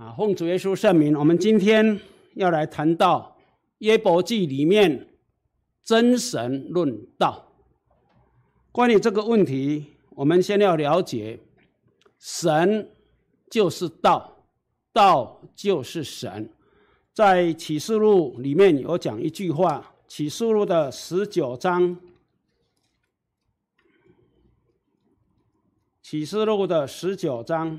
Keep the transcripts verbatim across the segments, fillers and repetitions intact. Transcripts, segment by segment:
啊，奉主耶稣圣名，我们今天要来谈到约伯记里面真神论道。关于这个问题，我们先要了解，神就是道，道就是神。在启示录里面有讲一句话，启示录的十九章，启示录的十九章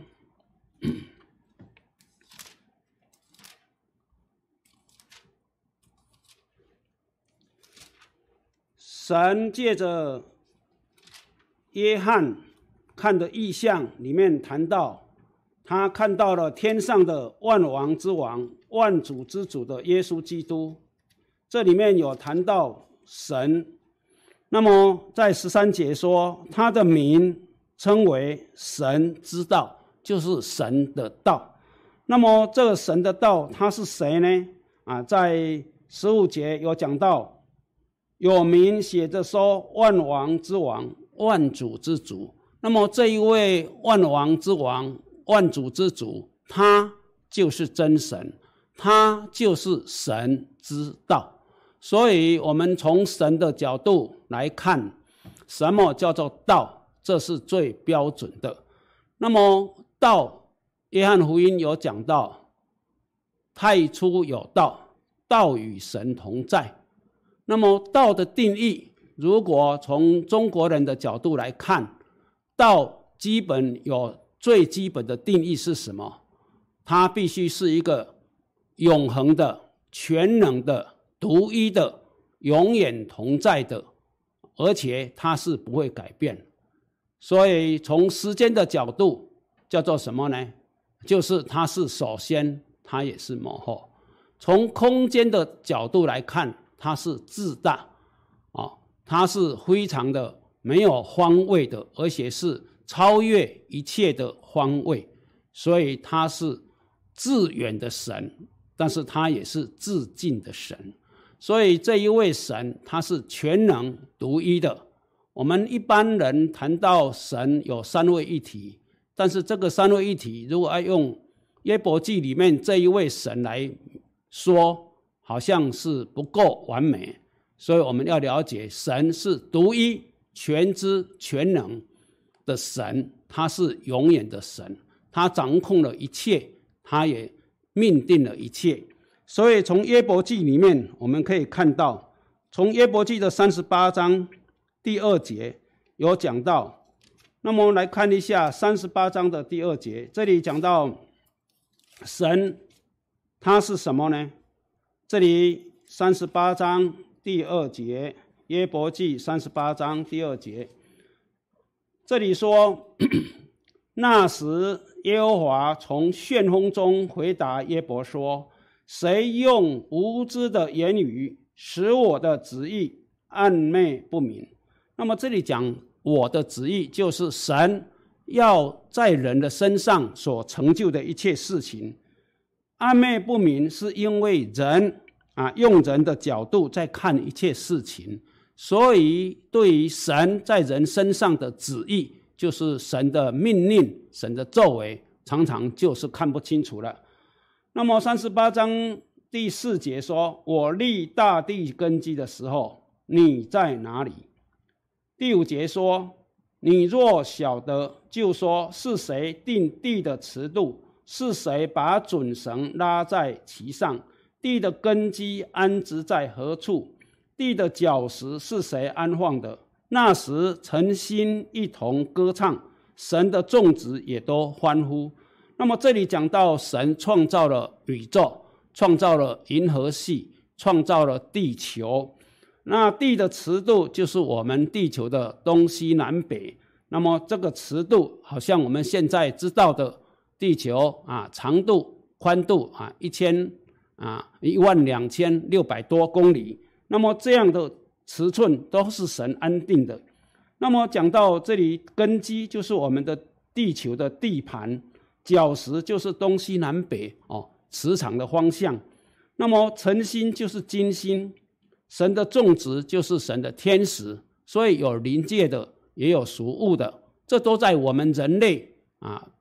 神借着约翰看的异象里面谈到，他看到了天上的万王之王、万主之主的耶稣基督。这里面有谈到神，那么在十三节说他的名称为神之道，就是神的道。那么这个神的道他是谁呢？啊，在十五节有讲到，有名写着说万王之王、万主之主。那么这一位万王之王、万主之主，他就是真神，他就是神之道。所以我们从神的角度来看，什么叫做道，这是最标准的。那么道，约翰福音有讲到，太初有道，道与神同在。那么道的定义，如果从中国人的角度来看，道基本有最基本的定义是什么？它必须是一个永恒的、全能的、独一的、永远同在的，而且它是不会改变。所以从时间的角度叫做什么呢？就是它是首先，它也是末后。从空间的角度来看，它是至大，哦，它是非常的没有方位的，而且是超越一切的方位，所以它是至远的神，但是它也是至近的神。所以这一位神，他是全能独一的。我们一般人谈到神有三位一体，但是这个三位一体如果要用约伯记里面这一位神来说，好像是不够完美。所以我们要了解，神是独一、全知、全能的神，他是永远的神，他掌控了一切，他也命定了一切。所以从约伯记里面我们可以看到，从约伯记的三十八章第二节有讲到。那么我们来看一下三十八章的第二节，这里讲到神他是什么呢？这里三十八章第二节，约伯记三十八章第二节，这里说那时耶和华从旋风中回答约伯说，谁用无知的言语使我的旨意暗昧不明？那么这里讲我的旨意，就是神要在人的身上所成就的一切事情。暗昧不明是因为人啊，用人的角度在看一切事情，所以对于神在人身上的旨意，就是神的命令、神的作为，常常就是看不清楚了。那么三十八章第四节说，我立大地根基的时候，你在哪里？第五节说，你若晓得，就说是谁定地的尺度，是谁把准绳拉在其上，地的根基安置在何处，地的角石是谁安放的？那时诚心一同歌唱，神的众子也都欢呼。那么这里讲到神创造了宇宙，创造了银河系，创造了地球。那地的尺度就是我们地球的东西南北。那么这个尺度好像我们现在知道的地球啊，长度、宽度啊，一千啊一万两千六百多公里。那么这样的尺寸都是神安定的。那么讲到这里，根基就是我们的地球的地盘，角石就是东西南北哦，磁场的方向。那么晨星就是金星，神的种植就是神的天使，所以有灵界的，也有属物的，这都在我们人类啊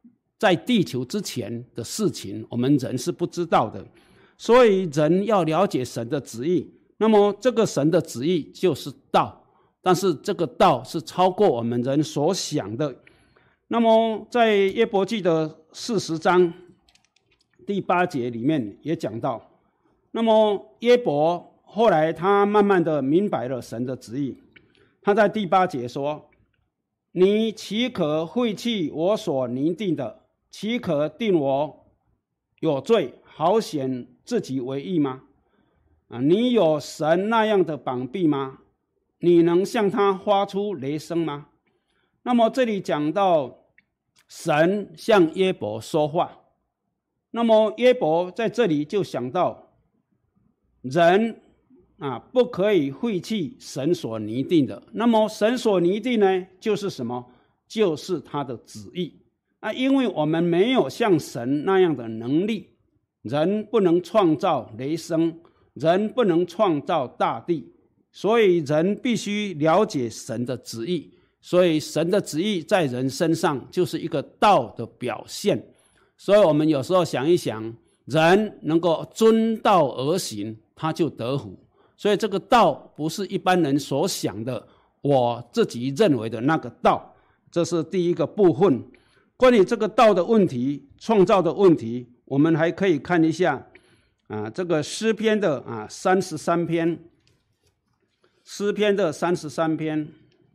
在地球之前的事情，我们人是不知道的。所以人要了解神的旨意，那么这个神的旨意就是道，但是这个道是超过我们人所想的。那么在约伯记的四十章第八节里面也讲到，那么约伯后来他慢慢的明白了神的旨意，他在第八节说，你岂可废弃我所拟定的，岂可定我有罪，好显自己为义吗？啊，你有神那样的膀臂吗？你能向他发出雷声吗？那么这里讲到神向约伯说话，那么约伯在这里就想到人啊，不可以废弃神所拟定的。那么神所拟定呢，就是什么？就是他的旨意啊，因为我们没有像神那样的能力，人不能创造雷声，人不能创造大地，所以人必须了解神的旨意。所以神的旨意在人身上就是一个道的表现。所以我们有时候想一想，人能够遵道而行，他就得福。所以这个道不是一般人所想的我自己认为的那个道，这是第一个部分。关于这个道的问题，创造的问题，我们还可以看一下啊，这个诗篇的啊三十三篇，诗篇的三十三篇，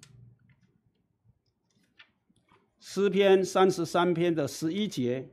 诗篇三十三篇的十一节。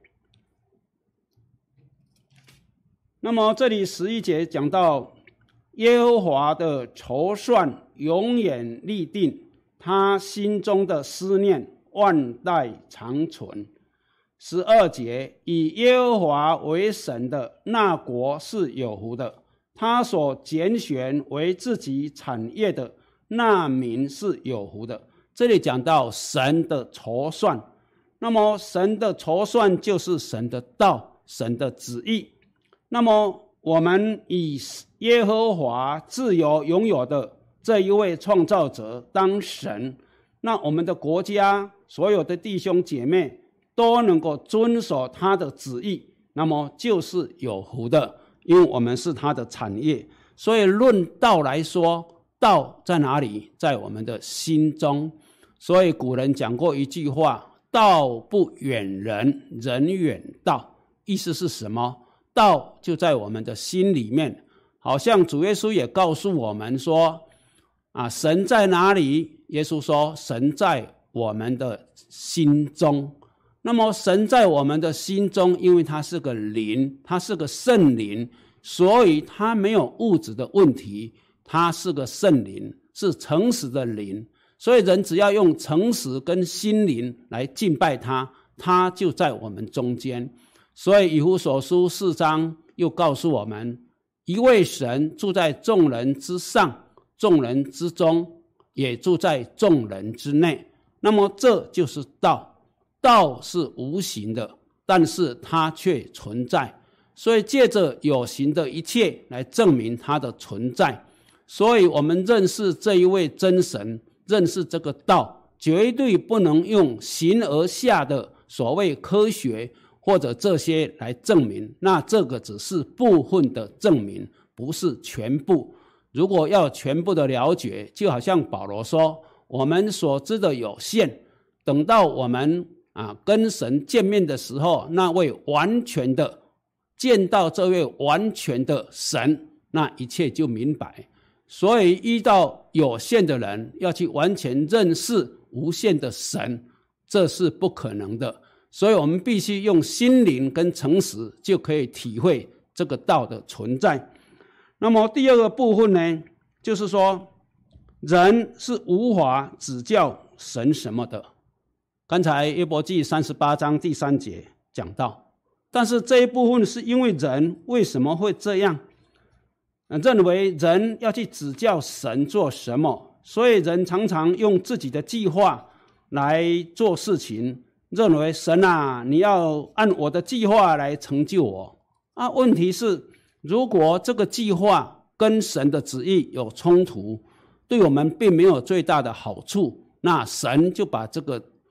那么这里十一节讲到耶和华的筹算永远立定，他心中的思念万代长存。十二节，以耶和华为神的那国是有福的，他所拣选为自己产业的那民是有福的。这里讲到神的筹算，那么神的筹算就是神的道，神的旨意。那么我们以耶和华自由拥有的这一位创造者当神，那我们的国家所有的弟兄姐妹都能够遵守他的旨意，那么就是有福的，因为我们是他的产业。所以论道来说，道在哪里？在我们的心中。所以古人讲过一句话，道不远人，人远道。意思是什么？道就在我们的心里面。好像主耶稣也告诉我们说啊，神在哪里？耶稣说神在我们的心中。那么神在我们的心中，因为他是个灵，他是个圣灵，所以他没有物质的问题，他是个圣灵，是诚实的灵。所以人只要用诚实跟心灵来敬拜他，他就在我们中间。所以以弗所书四章又告诉我们，一位神住在众人之上，众人之中，也住在众人之内。那么这就是道，道是无形的，但是它却存在，所以借着有形的一切来证明它的存在。所以我们认识这一位真神，认识这个道，绝对不能用形而下的所谓科学或者这些来证明，那这个只是部分的证明，不是全部。如果要全部的了解，就好像保罗说，我们所知的有限，等到我们啊跟神见面的时候，那位完全的见到这位完全的神，那一切就明白。所以遇到有限的人要去完全认识无限的神，这是不可能的。所以我们必须用心灵跟诚实，就可以体会这个道的存在。那么第二个部分呢，就是说人是无法指教神什么的。刚才约伯记三十八章第三节讲到，但是这一部分是因为人为什么会这样认为人要去指教神做什么，所以人常常用自己的计划来做事情，认为神啊，你要按我的计划来成就我啊。问题是，如果这个计划跟神的旨意有冲突，对我们并没有最大的好处，那神就把这个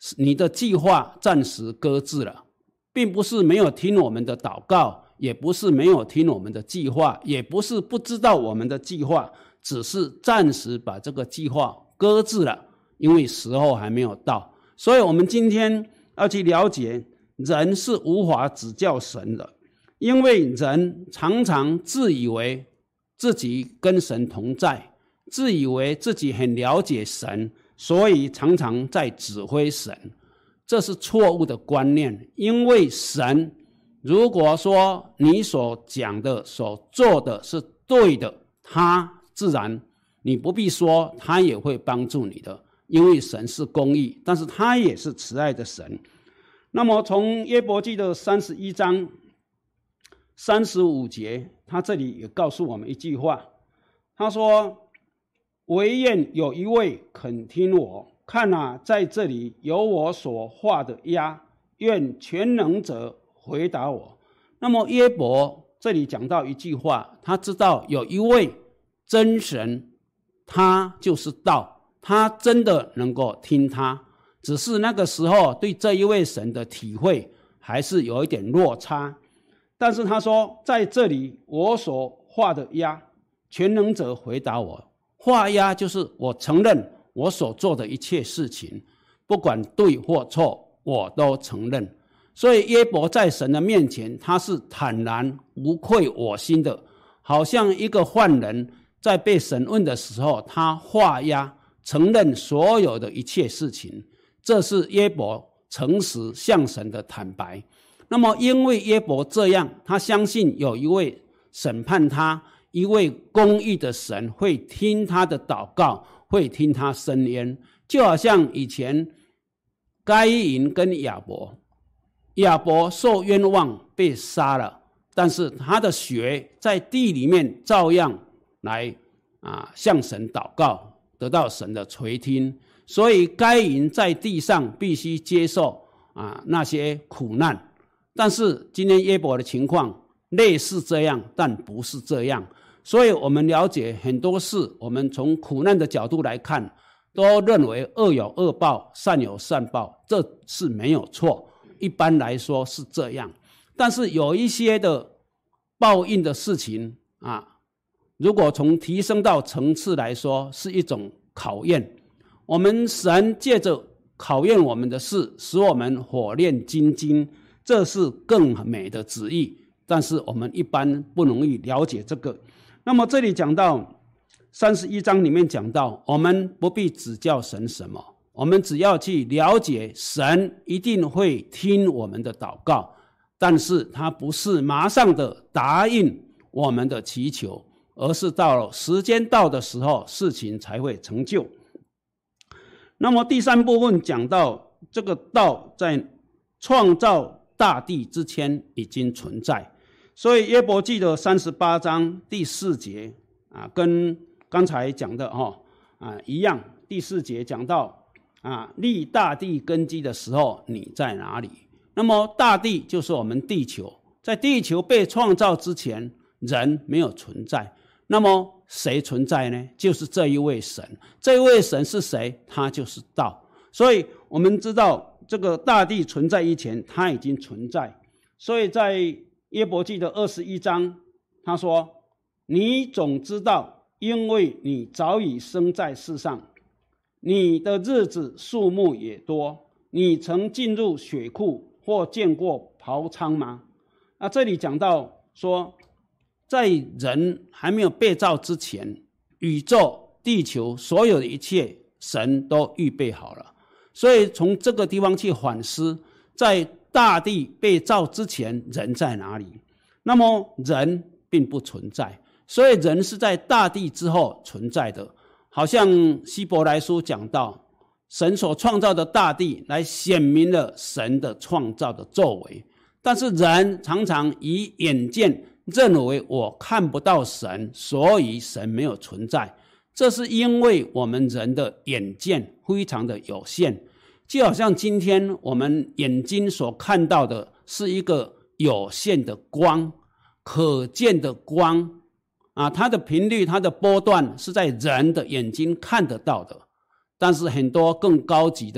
你的计划暂时搁置了，并不是没有听我们的祷告，也不是没有听我们的计划，也不是不知道我们的计划，只是暂时把这个计划搁置了，因为时候还没有到。所以我们今天要去了解，人是无法指教神的，因为人常常自以为自己跟神同在，自以为自己很了解神，所以常常在指挥神。这是错误的观念，因为神如果说你所讲的所做的是对的，他自然你不必说，他也会帮助你的，因为神是公义，但是他也是慈爱的神。那么从约伯记的三十一章三十五节，他这里也告诉我们一句话，他说，惟愿有一位肯听我，看啊，在这里有我所画的押，愿全能者回答我。那么约伯这里讲到一句话，他知道有一位真神，他就是道，他真的能够听他，只是那个时候对这一位神的体会还是有一点落差。但是他说，在这里我所画的押，全能者回答我。画押就是我承认我所做的一切事情，不管对或错，我都承认。所以约伯在神的面前，他是坦然无愧我心的，好像一个犯人在被审问的时候，他画押承认所有的一切事情，这是约伯诚实向神的坦白。那么因为约伯这样，他相信有一位审判他，一位公义的神会听他的祷告，会听他申冤。就好像以前该隐跟亚伯，亚伯受冤枉被杀了，但是他的血在地里面照样来啊向神祷告，得到神的垂听。所以该隐在地上必须接受啊那些苦难。但是今天约伯的情况类似这样，但不是这样。所以我们了解很多事，我们从苦难的角度来看，都认为恶有恶报，善有善报，这是没有错，一般来说是这样。但是有一些的报应的事情啊，如果从提升到层次来说，是一种考验。我们神借着考验我们的事，使我们火炼金睛，这是更美的旨意，但是我们一般不容易了解这个。那么这里讲到三十一章里面讲到，我们不必指教神什么，我们只要去了解神一定会听我们的祷告，但是他不是马上的答应我们的祈求，而是到了时间到的时候，事情才会成就。那么第三部分讲到这个道在创造大地之前已经存在，所以约伯记的三十八章第四节啊，跟刚才讲的哈啊一样。第四节讲到啊，立大地根基的时候，你在哪里？那么大地就是我们地球，在地球被创造之前，人没有存在。那么谁存在呢？就是这一位神。这一位神是谁？他就是道。所以我们知道，这个大地存在以前，它已经存在。所以在约伯记的二十一章，他说：“你总知道，因为你早已生在世上，你的日子数目也多。你曾进入血库或见过刨仓吗？”那这里讲到说，在人还没有被造之前，宇宙、地球所有的一切，神都预备好了。所以从这个地方去反思，在大地被造之前，人在哪里？那么人并不存在，所以人是在大地之后存在的。好像希伯来书讲到，神所创造的大地来显明了神的创造的作为，但是人常常以眼见认为我看不到神，所以神没有存在。这是因为我们人的眼见非常的有限，就好像今天我们眼睛所看到的是一个有限的光，可见的光啊，它的频率、它的波段是在人的眼睛看得到的。但是很多更高级的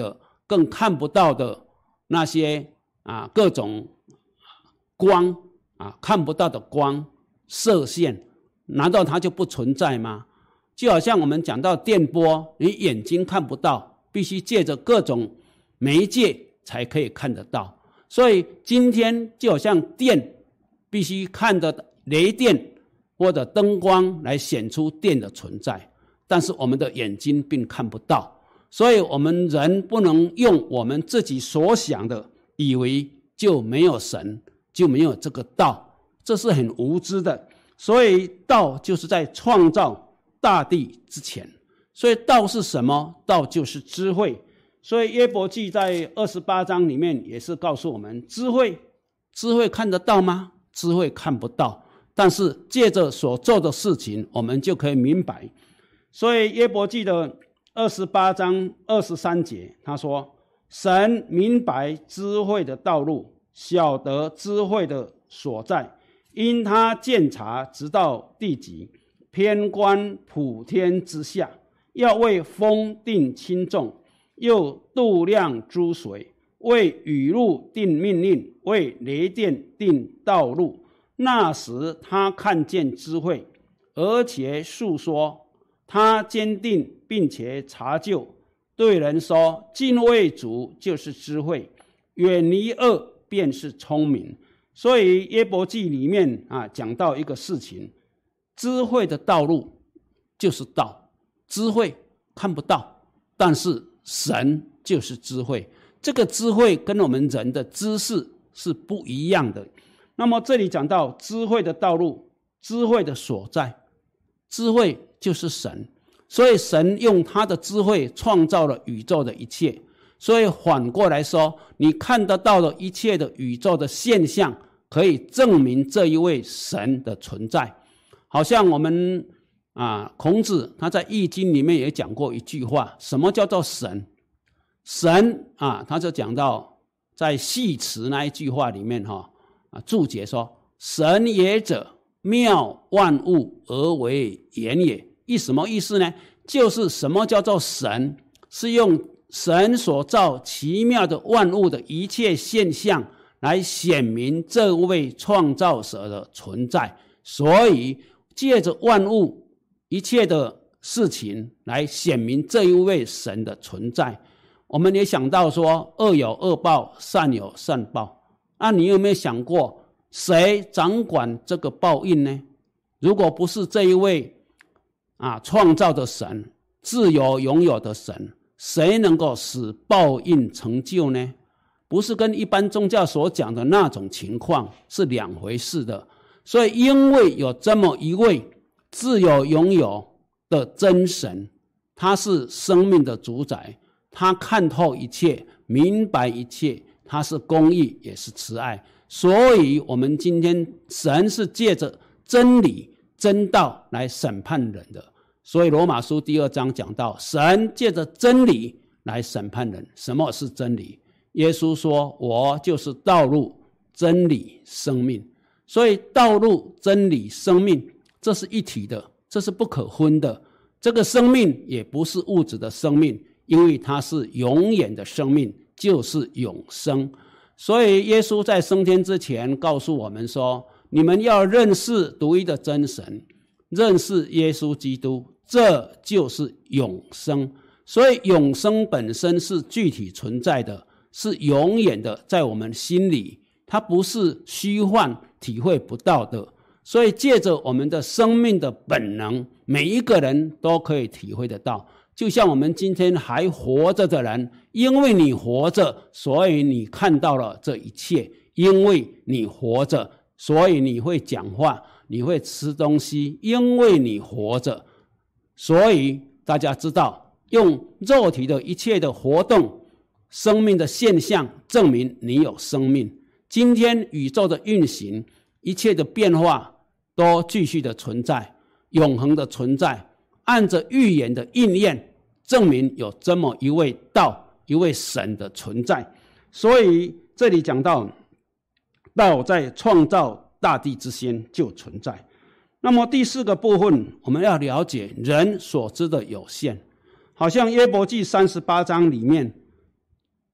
更看不到的那些啊各种光啊看不到的光射线，难道它就不存在吗？就好像我们讲到电波，你眼睛看不到，必须借着各种媒介才可以看得到。所以今天就好像电必须看得雷电或者灯光来显出电的存在，但是我们的眼睛并看不到。所以我们人不能用我们自己所想的以为就没有神，就没有这个道，这是很无知的。所以道就是在创造大地之前。所以道是什么？道就是智慧。所以约伯记在二十八章里面也是告诉我们，智慧智慧看得到吗？智慧看不到，但是借着所做的事情我们就可以明白。所以约伯记的二十八章二十三节他说，神明白智慧的道路，晓得智慧的所在，因他鉴察直到地极，偏观普天之下，要为风定轻重，又度量诸水，为雨露定命令，为雷电定道路。那时他看见智慧，而且述说，他坚定并且查究，对人说，敬畏主就是智慧，远离恶便是聪明。所以约伯记里面啊讲到一个事情，智慧的道路就是道，智慧看不到，但是神就是智慧。这个智慧跟我们人的知识是不一样的。那么这里讲到智慧的道路，智慧的所在，智慧就是神。所以神用他的智慧创造了宇宙的一切。所以反过来说，你看得到的一切的宇宙的现象，可以证明这一位神的存在。好像我们啊，孔子他在易经里面也讲过一句话，什么叫做神？神啊，他就讲到在系辞那一句话里面哈啊注解说，神也者，妙万物而为言也。意什么意思呢？就是什么叫做神？是用神所造奇妙的万物的一切现象来显明这位创造者的存在。所以借着万物一切的事情来显明这一位神的存在。我们也想到说，恶有恶报，善有善报。那你有没有想过，谁掌管这个报应呢？如果不是这一位啊创造的神，自由拥有的神，谁能够使报应成就呢？不是跟一般宗教所讲的那种情况是两回事的。所以因为有这么一位自由拥有的真神，他是生命的主宰，他看透一切，明白一切，他是公义也是慈爱。所以我们今天神是借着真理真道来审判人的。所以罗马书第二章讲到，神借着真理来审判人。什么是真理？耶稣说，我就是道路真理生命。所以道路真理生命这是一体的，这是不可分的。这个生命也不是物质的生命，因为它是永远的生命，就是永生。所以耶稣在升天之前告诉我们说，你们要认识独一的真神，认识耶稣基督，这就是永生。所以永生本身是具体存在的，是永远的，在我们心里，它不是虚幻体会不到的。所以借着我们的生命的本能，每一个人都可以体会得到。就像我们今天还活着的人，因为你活着，所以你看到了这一切。因为你活着，所以你会讲话，你会吃东西。因为你活着，所以大家知道，用肉体的一切的活动，生命的现象证明你有生命。今天宇宙的运行，一切的变化都继续的存在，永恒的存在，按着预言的应验，证明有这么一位道，一位神的存在。所以这里讲到，道在创造大地之先就存在。那么第四个部分，我们要了解人所知的有限。好像约伯记三十八章里面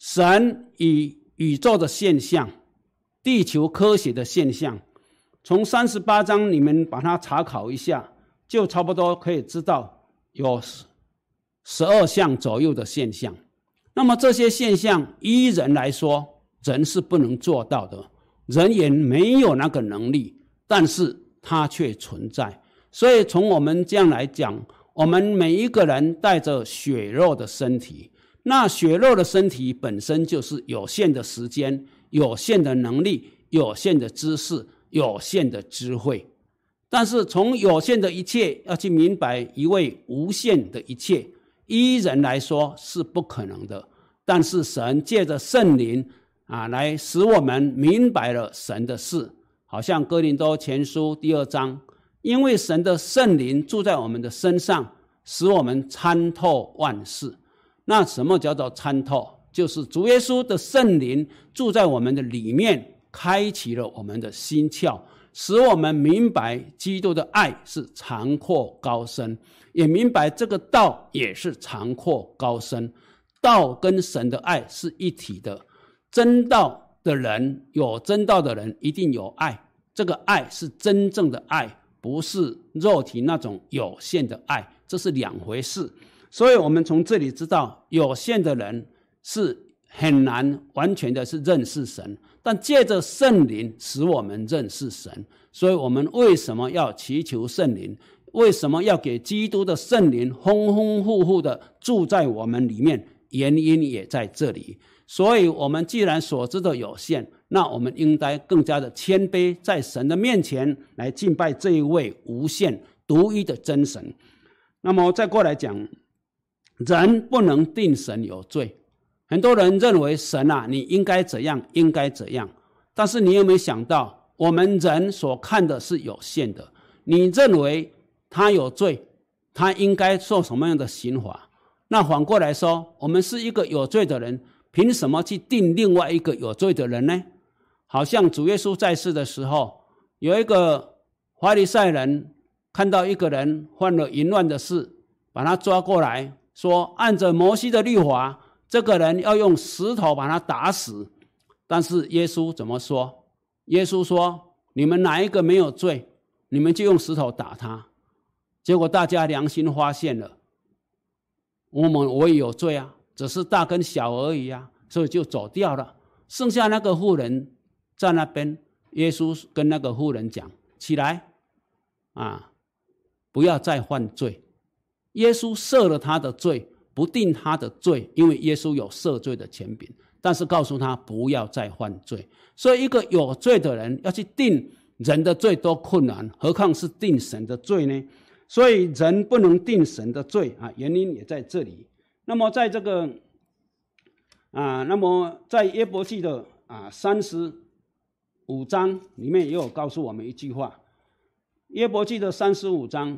神与宇宙的现象、地球科学的现象，从三十八章你们把它查考一下，就差不多可以知道有十二项左右的现象。那么这些现象依人来说，人是不能做到的，人也没有那个能力，但是它却存在。所以从我们这样来讲，我们每一个人带着血肉的身体，那血肉的身体本身就是有限的时间、有限的能力、有限的知识、有限的智慧。但是从有限的一切要去明白一位无限的一切，依人来说是不可能的。但是神借着圣灵啊，来使我们明白了神的事。好像哥林多前书第二章，因为神的圣灵住在我们的身上，使我们参透万事。那什么叫做参透？就是主耶稣的圣灵住在我们的里面，开启了我们的心窍，使我们明白基督的爱是长阔高深，也明白这个道也是长阔高深。道跟神的爱是一体的，真道的人，有真道的人一定有爱，这个爱是真正的爱，不是肉体那种有限的爱，这是两回事。所以我们从这里知道，有限的人是很难完全的是认识神，但借着圣灵使我们认识神。所以我们为什么要祈求圣灵？为什么要给基督的圣灵丰丰富富的住在我们里面？原因也在这里。所以我们既然所知的有限，那我们应该更加的谦卑，在神的面前来敬拜这一位无限独一的真神。那么再过来讲，人不能定神有罪。很多人认为神啊，你应该怎样应该怎样，但是你有没有想到，我们人所看的是有限的。你认为他有罪，他应该受什么样的刑罚？那反过来说，我们是一个有罪的人，凭什么去定另外一个有罪的人呢？好像主耶稣在世的时候，有一个法利赛人看到一个人犯了淫乱的事，把他抓过来说，按着摩西的律法，这个人要用石头把他打死。但是耶稣怎么说？耶稣说，你们哪一个没有罪，你们就用石头打他。结果大家良心发现了，我们我也有罪啊，只是大跟小而已啊，所以就走掉了。剩下那个妇人在那边，耶稣跟那个妇人讲，起来啊，不要再犯罪。耶稣赦了他的罪，不定他的罪，因为耶稣有赦罪的权柄，但是告诉他不要再犯罪。所以一个有罪的人要去定人的罪都困难，何况是定神的罪呢？所以人不能定神的罪啊，原因也在这里。那么在这个啊，那么在约伯记的啊三十五章里面也有告诉我们一句话。约伯记的三十五章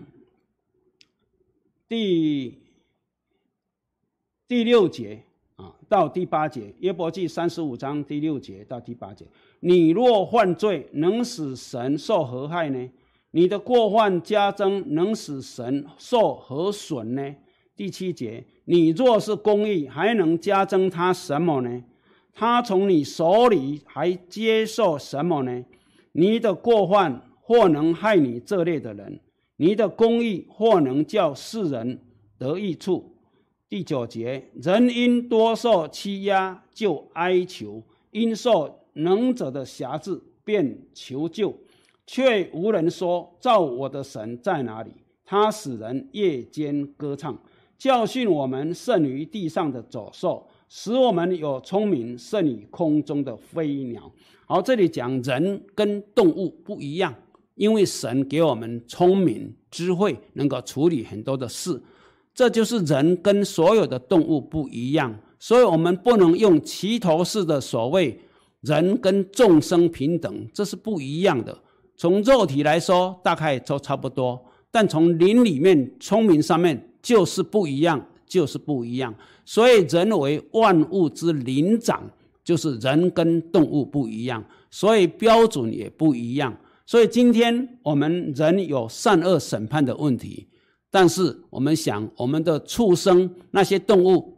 第第六节啊到第八节，约伯记三十五章第六节到第八节，你若犯罪，能使神受何害呢？你的过犯加增，能使神受何损呢？第七节，你若是公义，还能加增他什么呢？他从你手里还接受什么呢？你的过犯或能害你这类的人，你的公义或能叫世人得益处。第九节，人因多受欺压就哀求，因受能者的辖制便求救，却无人说，造我的神在哪里？他使人夜间歌唱，教训我们胜于地上的走兽，使我们有聪明胜于空中的飞鸟。好，这里讲人跟动物不一样，因为神给我们聪明智慧，能够处理很多的事，这就是人跟所有的动物不一样。所以我们不能用齐头式的所谓人跟众生平等，这是不一样的。从肉体来说大概都差不多，但从灵里面聪明上面就是不一样，就是不一样。所以人为万物之灵长，就是人跟动物不一样，所以标准也不一样。所以今天我们人有善恶审判的问题，但是我们想我们的畜生那些动物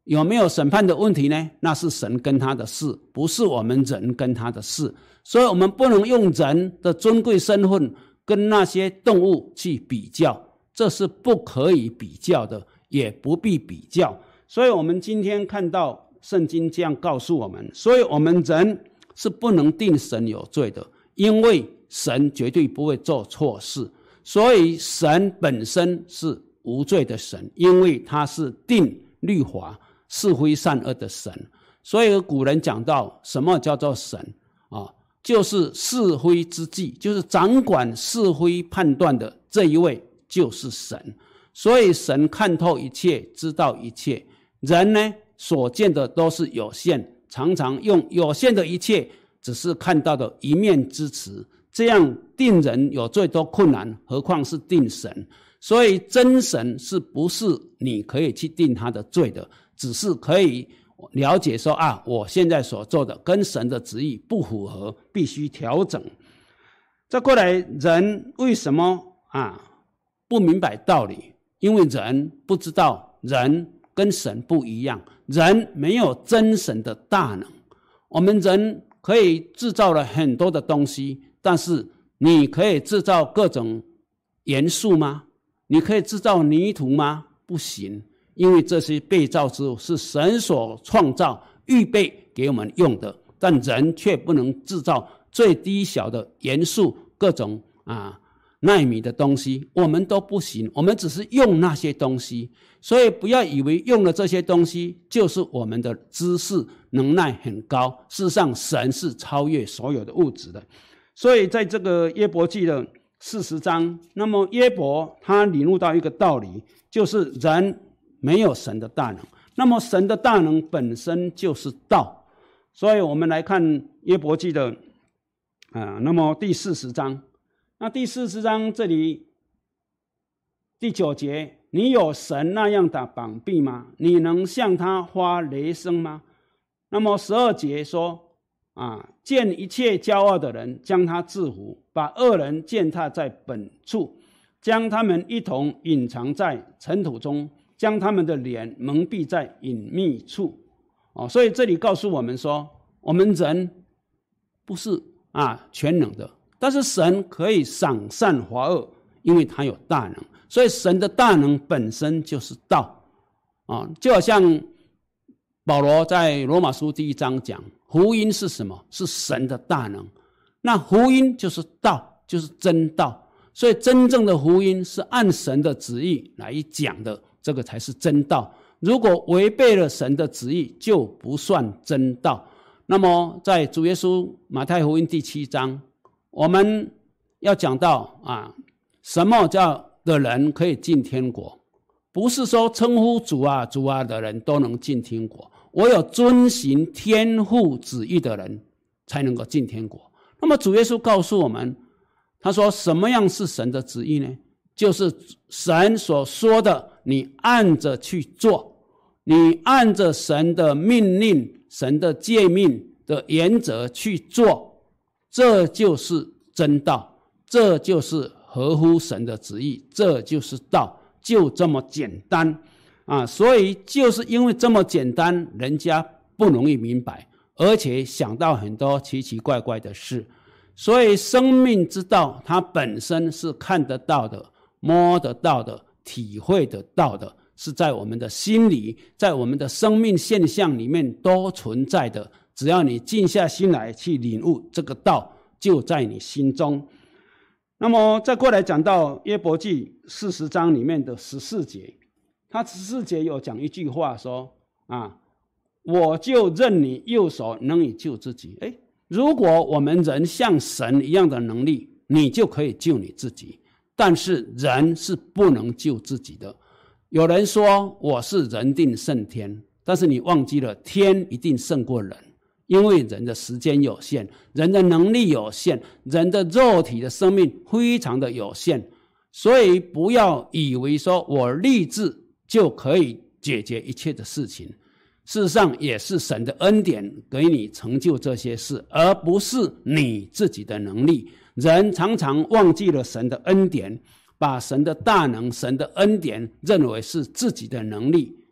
有没有审判的问题呢？那是神跟他的事，不是我们人跟他的事。所以我们不能用人的尊贵身份跟那些动物去比较，这是不可以比较的，也不必比较。所以我们今天看到圣经这样告诉我们，所以我们人是不能定神有罪的，因为神绝对不会做错事。所以神本身是无罪的神，因为他是定律法是非善恶的神。所以古人讲到什么叫做神啊？就是是非之际，就是掌管是非判断的这一位就是神。所以神看透一切，知道一切。人呢，所见的都是有限，常常用有限的一切只是看到的一面之词，这样定人有罪都困难，何况是定神。所以真神是不是你可以去定他的罪的，只是可以了解说啊，我现在所做的跟神的旨意不符合，必须调整。再过来，人为什么啊不明白道理？因为人不知道人跟神不一样，人没有真神的大能。我们人可以制造了很多的东西，但是你可以制造各种元素吗？你可以制造泥土吗？不行，因为这些被造之物是神所创造预备给我们用的，但人却不能制造最低小的元素，各种啊奈米的东西我们都不行，我们只是用那些东西。所以不要以为用了这些东西就是我们的知识能耐很高，事实上神是超越所有的物质的。所以在这个约伯记的四十章，那么约伯他领悟到一个道理，就是人没有神的大能，那么神的大能本身就是道。所以我们来看约伯记的啊，那么第四十章，那第四十章这里第九节，你有神那样的膀臂吗？你能向他发雷声吗？那么十二节说啊，见一切骄傲的人，将他制服，把恶人践踏在本处，将他们一同隐藏在尘土中，将他们的脸蒙蔽在隐秘处。哦，所以这里告诉我们说，我们人不是啊全能的，但是神可以赏善罚恶，因为他有大能。所以神的大能本身就是道啊，就好像保罗在罗马书第一章讲，福音是什么？是神的大能。那福音就是道，就是真道。所以真正的福音是按神的旨意来讲的，这个才是真道。如果违背了神的旨意，就不算真道。那么在主耶稣马太福音第七章，我们要讲到啊，什么叫的人可以进天国？不是说称呼主啊主啊的人都能进天国，唯有遵行天父旨意的人才能够进天国。那么主耶稣告诉我们，他说什么样是神的旨意呢？就是神所说的，你按着去做，你按着神的命令、神的诫命的原则去做，这就是真道，这就是合乎神的旨意，这就是道，就这么简单啊！所以就是因为这么简单，人家不容易明白，而且想到很多奇奇怪怪的事。所以生命之道它本身是看得到的、摸得到的、体会得到的，是在我们的心里，在我们的生命现象里面都存在的。只要你静下心来去领悟，这个道就在你心中。那么再过来讲到约伯记四十章里面的十四节，他十四节有讲一句话说啊，我就认你右手能以救自己。诶，如果我们人像神一样的能力，你就可以救你自己，但是人是不能救自己的。有人说我是人定胜天，但是你忘记了天一定胜过人，因为人的时间有限，人的能力有限，人的肉体的生命非常的有限。所以不要以为说我立志就可以解决一切的事情，事实上也是神的恩典给你成就这些事，而不是你自己的能力。人常常忘记了神的恩典，把神的大能、神的恩典认为是自己的能力，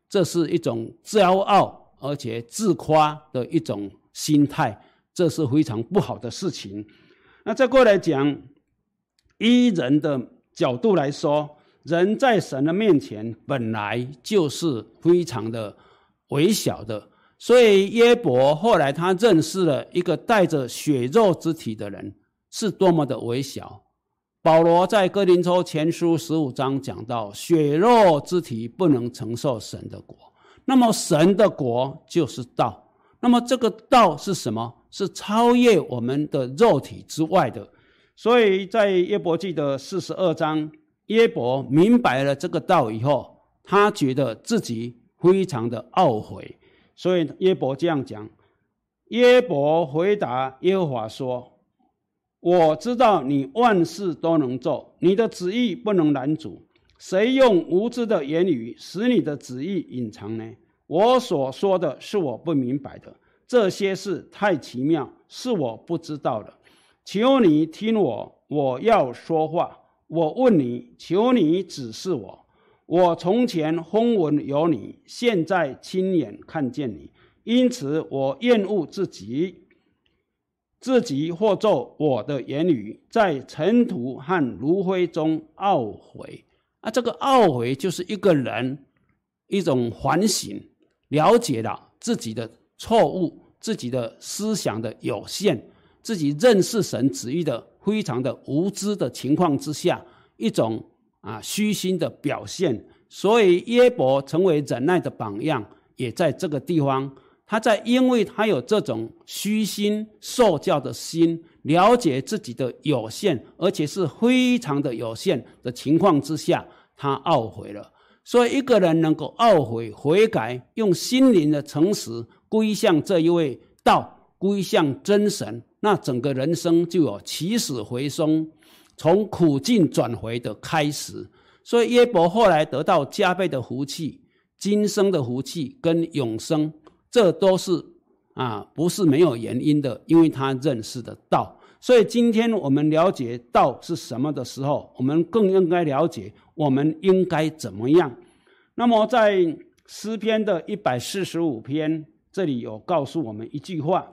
这是一种骄傲而且自夸的一种心态，这是非常不好的事情。那再过来讲，依人的角度来说，人在神的面前本来就是非常的微小的，所以约伯后来他认识了一个带着血肉之体的人是多么的微小。保罗在哥林多前书十五章讲到，血肉之体不能承受神的国，那么神的国就是道。那么这个道是什么？是超越我们的肉体之外的。所以在约伯记的四十二章，约伯明白了这个道以后，他觉得自己非常的懊悔。所以约伯这样讲，约伯回答耶和华说，我知道你万事都能做，你的旨意不能拦阻，谁用无知的言语使你的旨意隐藏呢？我所说的是我不明白的，这些事太奇妙，是我不知道的。求你听我，我要说话。我问你，求你指示我。我从前风闻有你，现在亲眼看见你，因此我厌恶自己，自己或作我的言语，在尘土和炉灰中懊悔。啊，这个懊悔就是一个人一种反省，了解了自己的错误，自己的思想的有限，自己认识神旨意的非常的无知的情况之下，一种啊虚心的表现。所以约伯成为忍耐的榜样，也在这个地方，他在因为他有这种虚心受教的心，了解自己的有限，而且是非常的有限的情况之下，他懊悔了。所以一个人能够懊悔悔改，用心灵的诚实归向这一位道，归向真神，那整个人生就有起死回生，从苦境转回的开始。所以约伯后来得到加倍的福气，今生的福气跟永生，这都是啊不是没有原因的，因为他认识的道。所以今天我们了解道是什么的时候，我们更应该了解我们应该怎么样。那么在诗篇的一百四十五篇，这里有告诉我们一句话，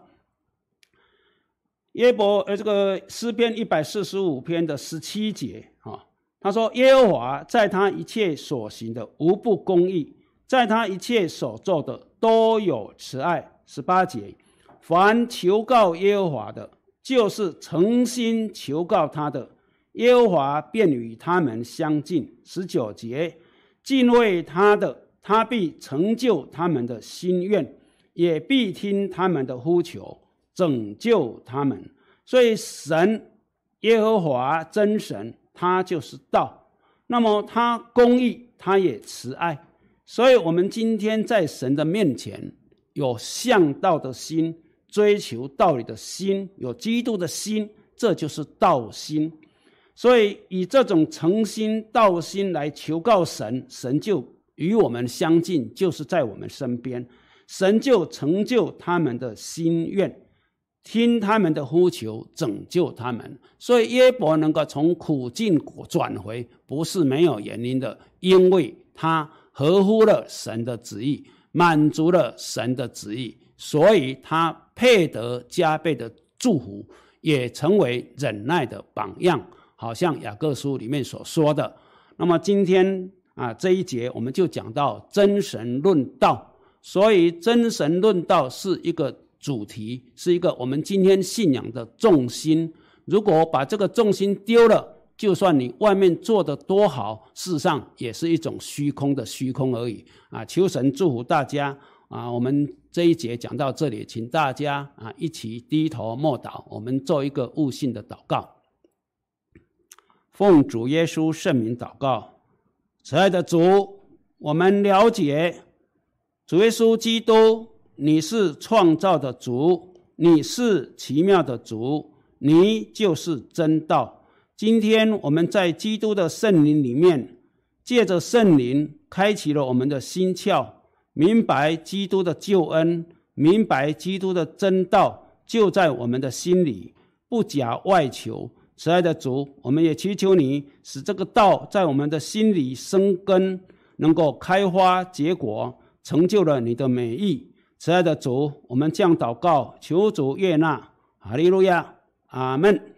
约伯呃这个诗篇一百四十五篇的十七节啊，他说耶和华在他一切所行的无不公义，在他一切所做的都有慈爱。十八节，凡求告耶和华的，就是诚心求告他的，耶和华便与他们相近。十九节，敬畏他的，他必成就他们的心愿，也必听他们的呼求，拯救他们。所以神耶和华真神，他就是道，那么他公义，他也慈爱。所以我们今天在神的面前有向道的心，追求道理的心，有基督的心，这就是道心。所以以这种诚心道心来求告神，神就与我们相近，就是在我们身边，神就成就他们的心愿，听他们的呼求，拯救他们。所以约伯能够从苦境转回，不是没有原因的，因为他合乎了神的旨意，满足了神的旨意，所以他配得加倍的祝福，也成为忍耐的榜样，好像雅各书里面所说的。那么今天啊这一节我们就讲到真神论道，所以真神论道是一个主题，是一个我们今天信仰的重心。如果把这个重心丢了，就算你外面做得多好，事实上也是一种虚空的虚空而已啊！求神祝福大家啊！我们这一节讲到这里，请大家啊一起低头默祷，我们做一个悟性的祷告。奉主耶稣圣名祷告，慈爱的主，我们了解主耶稣基督，你是创造的主，你是奇妙的主，你就是真道。今天我们在基督的圣灵里面，借着圣灵开启了我们的心窍，明白基督的救恩，明白基督的真道就在我们的心里，不假外求。慈爱的主，我们也祈求你使这个道在我们的心里生根，能够开花结果， 成就了你的美意。慈爱的主，我们这样祷告，求主悦纳，哈利路亚，阿们。